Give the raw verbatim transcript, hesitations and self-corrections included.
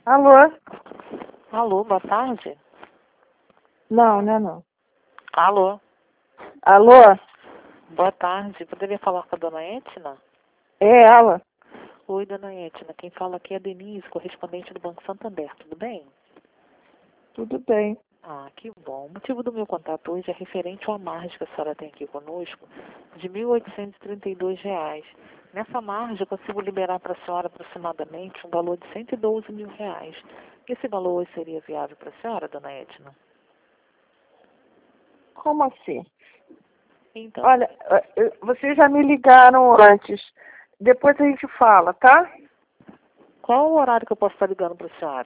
Alô? Alô, boa tarde. Não, não é não. Alô, Alô? boa tarde. Poderia falar com a dona Etna? É ela? Oi, dona Etna. Quem fala aqui é a Denise, correspondente do Banco Santander. Tudo bem? Tudo bem. Ah, que bom. O motivo do meu contato hoje é referente a uma margem que a senhora tem aqui conosco de mil oitocentos e trinta e dois reais. Nessa margem eu consigo liberar para a senhora aproximadamente um valor de cento e doze mil reais. Esse valor hoje seria viável para a senhora, dona Etna? Como assim? Então, Olha, eh, vocês já me ligaram antes. Depois a gente fala, tá? qual o horário que eu posso estar ligando para a senhora?